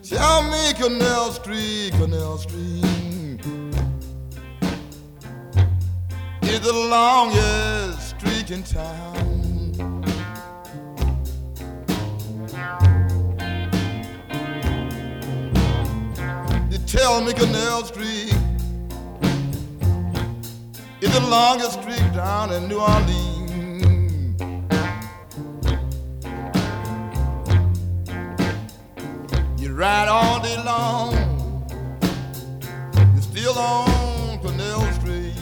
Tell me, Canal Street, Canal Street is the longest street in town. You tell me, Canal Street is the longest street down in New Orleans. Ride all day long, you're still on Canal Street.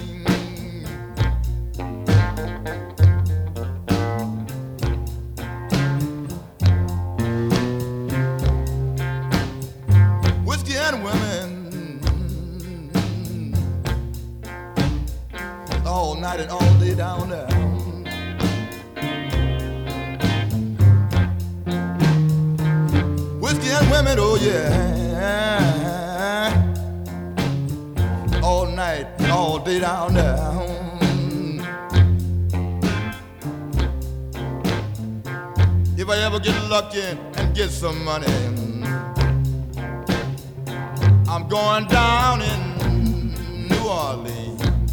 Whiskey and women, all night and all day down there. Whiskey and women, oh yeah, all night, all day down there. If I ever get lucky and get some money, I'm going down in New Orleans.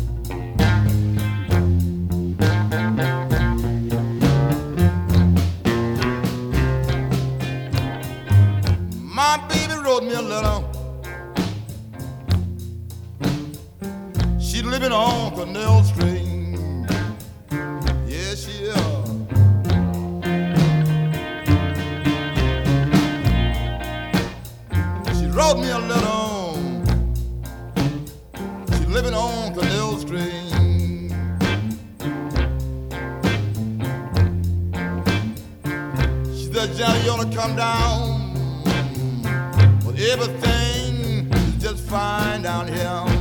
My baby wrote me a letter. She's living on Canal Street. Yeah, she is. She wrote me a letter. She's living on Canal Street. She said, Johnny, you ought to come down. Everything is just fine down here.